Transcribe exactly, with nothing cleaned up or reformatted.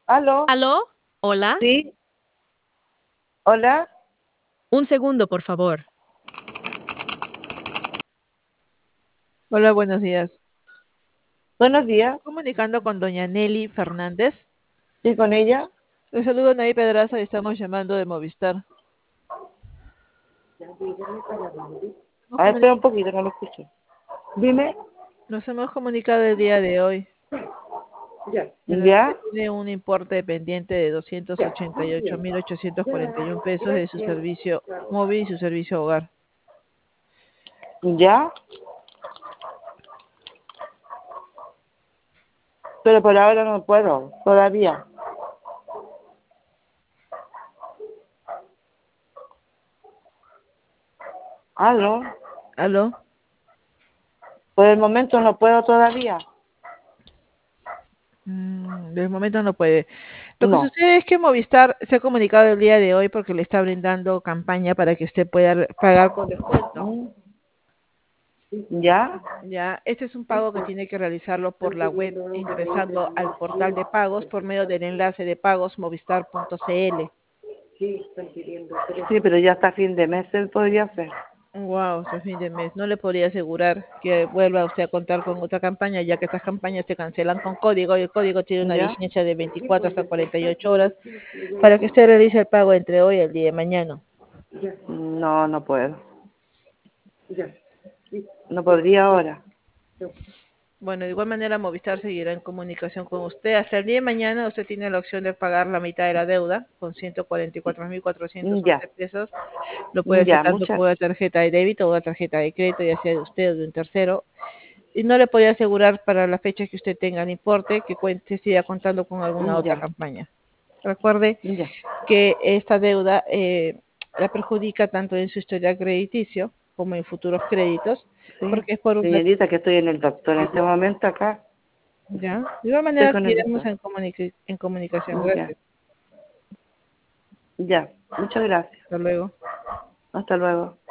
¿Aló? ¿Aló? ¿Hola? ¿Sí? ¿Hola? Un segundo, por favor. Hola, buenos días. Buenos días. Comunicando con doña Nelly Fernández. ¿Sí con ella? Le saludo Nay Pedraza y estamos llamando de Movistar. Nos A ver, comuni- espera un poquito, no lo escucho. Dime. Nos hemos comunicado el día de hoy, en donde usted ¿Ya? tiene un importe pendiente de doscientos ochenta y ocho mil ochocientos cuarenta y uno pesos de su servicio móvil y su servicio hogar. ¿Ya? Pero por ahora no puedo, todavía. ¿Aló? ¿Aló? Por el momento no puedo todavía. Mm, de momento no puede. Lo que No. sucede es que Movistar se ha comunicado el día de hoy porque le está brindando campaña para que usted pueda re- pagar con descuento. Mm, ¿Ya? Ya, este es un pago que tiene que realizarlo por la web ingresando al portal de pagos por medio del enlace de pagos movistar punto cl. Sí, pero ya hasta fin de mes él podría hacer. Wow, hasta fin de mes. No le podría asegurar que vuelva usted a contar con otra campaña, ya que estas campañas se cancelan con código y el código tiene una ¿Ya? vigencia de veinticuatro hasta cuarenta y ocho horas para que usted realice el pago entre hoy y el día de mañana. No, no puedo. No podría ahora. Bueno, de igual manera Movistar seguirá en comunicación con usted. Hasta el día de mañana usted tiene la opción de pagar la mitad de la deuda con ciento cuarenta y cuatro mil cuatrocientos once Ya. pesos. Lo puede hacer Ya, tanto muchas. con una tarjeta de débito o una tarjeta de crédito, ya sea de usted o de un tercero. Y no le podía asegurar para la fecha que usted tenga el importe que cuente, siga contando con alguna otra Ya. campaña. Recuerde Ya. que esta deuda eh, la perjudica tanto en su historial crediticio como en futuros créditos, Sí. porque es por una Señorita, que estoy en el doctor en este responsabilidad. momento acá. ¿Ya? De igual Estoy manera con el seguiremos doctor. en, comunica- en comunicación. Ya. Gracias. Ya. Muchas gracias. Hasta luego. Hasta luego.